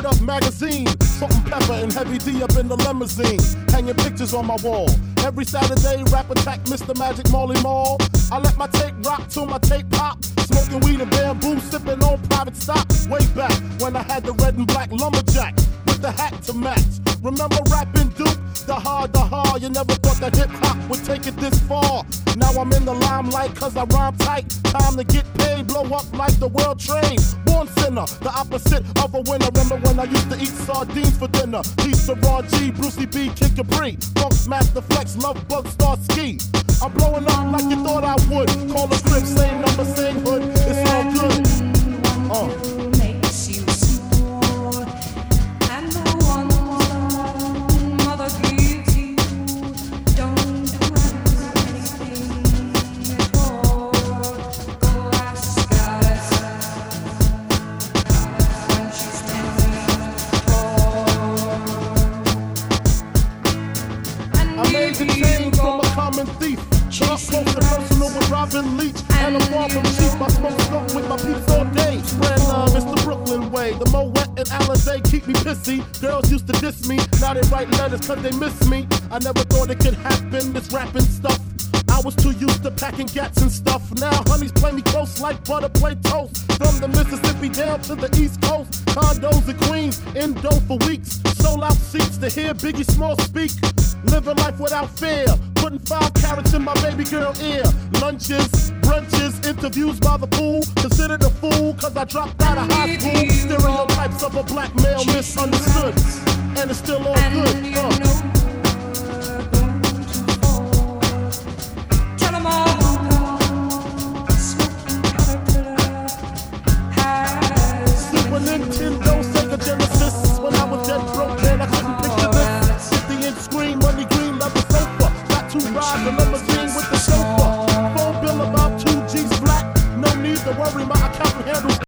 Up magazine, Salt and Pepper and Heavy D up in the limousine, hanging pictures on my wall. Every Saturday, rap attack Mr. Magic Marley Marl. I let my tape rock till my tape pop. Smoking weed and bamboo, sipping on private stock. Way back when I had the red and black lumberjack with the hat to match. Remember rapping Duke? The hard. You never thought that hip hop would take it this far. Now I'm in the limelight cause I rhyme tight. Time to get paid, blow up like the world trade. Born sinner, the opposite of a winner. Remember when I used to eat sardines for dinner? Peace to Ron G, Brucey B, Kid Capri, Funk Master Flex, Love Bug, Star Ski. I'm blowing up like you thought I would. Call the crib, same number, same hood. It's all good. Robin Leach, and I'm far from cheap. I smoke skunk with my peeps all day. Spread love, it's the Brooklyn way. The Moet and Alizé keep me pissy. Girls used to diss me, now they write letters cause they miss me. I never thought it could happen, this rapping stuff. I was too used to packing gats and stuff. Now honeys play me close like butter play toast. From the Mississippi down to the East Coast. Condos in Queens, in dough for weeks. Sold out seats to hear Biggie Small speak. Living life without fear. Putting 5 carats in my baby girl ear. Lunches, brunches, interviews by the pool. Considered a fool cause I dropped out of high school. Stereotypes of a black male misunderstood. And it's still all good.